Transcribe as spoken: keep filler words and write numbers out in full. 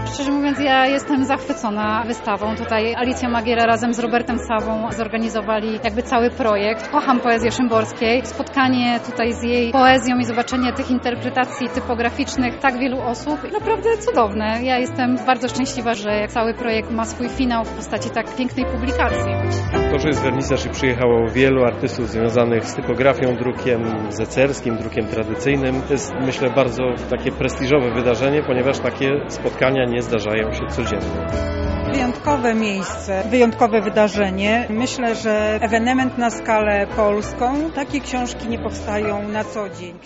Szczerze mówiąc, ja jestem zachwycona wystawą. Tutaj Alicja Magiera razem z Robertem Sawą zorganizowali jakby cały projekt. Kocham poezję Szymborskiej. Spotkanie tutaj z jej poezją i zobaczenie tych interpretacji typograficznych tak wielu osób, naprawdę cudowne. Ja jestem bardzo szczęśliwa, że cały projekt ma swój finał w postaci tak pięknej publikacji. To, że jest wernisaż i przyjechało wielu artystów związanych z typografią, drukiem zecerskim, drukiem tradycyjnym, to jest, myślę, bardzo takie prestiżowe wydarzenie, ponieważ takie spotkania nie zdarzają się codziennie. Wyjątkowe miejsce, wyjątkowe wydarzenie. Myślę, że ewenement na skalę polską. Takie książki nie powstają na co dzień.